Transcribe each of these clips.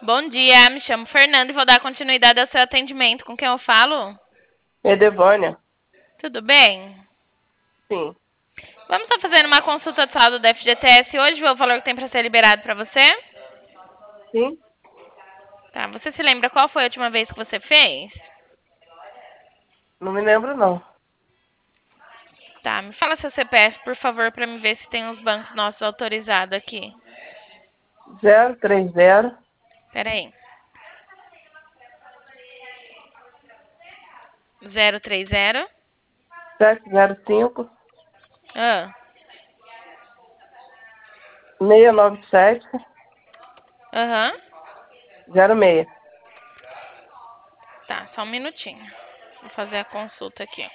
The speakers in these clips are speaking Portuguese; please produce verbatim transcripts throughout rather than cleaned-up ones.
Bom dia, me chamo Fernanda e vou dar continuidade ao seu atendimento. Com quem eu falo? Edevânia? Tudo bem? Sim. Vamos estar fazendo uma consulta de saldo do F G T S hoje, ver o valor que tem para ser liberado para você? Sim? Tá, você se lembra qual foi a última vez que você fez? Não me lembro, não. Tá, me fala seu C P F, por favor, para me ver se tem os bancos nossos autorizados aqui. Zero três zero Pera aí. zero três zero. sete zero cinco Ah, seis nove sete aham. zero seis. Tá, só um minutinho. Vou fazer a consulta aqui.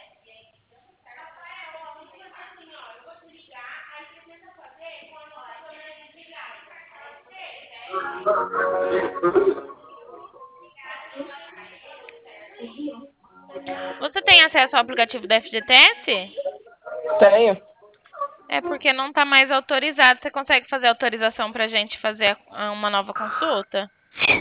Você tem acesso ao aplicativo do F G T S? Tenho. É porque não está mais autorizado. Você consegue fazer autorização para a gente fazer a- uma nova consulta?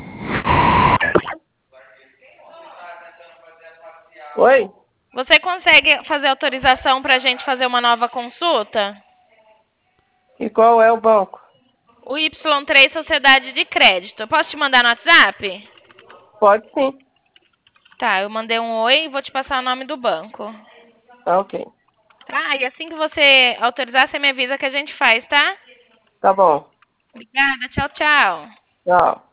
Oi? Você consegue fazer autorização para a gente fazer uma nova consulta? E qual é o banco? O Y três Sociedade de Crédito. Eu posso te mandar no WhatsApp? Pode sim. Tá, eu mandei um oi e vou te passar o nome do banco. Tá ok. Tá, e assim que você autorizar, você me avisa que a gente faz, tá? Tá bom. Obrigada, tchau, tchau. Tchau.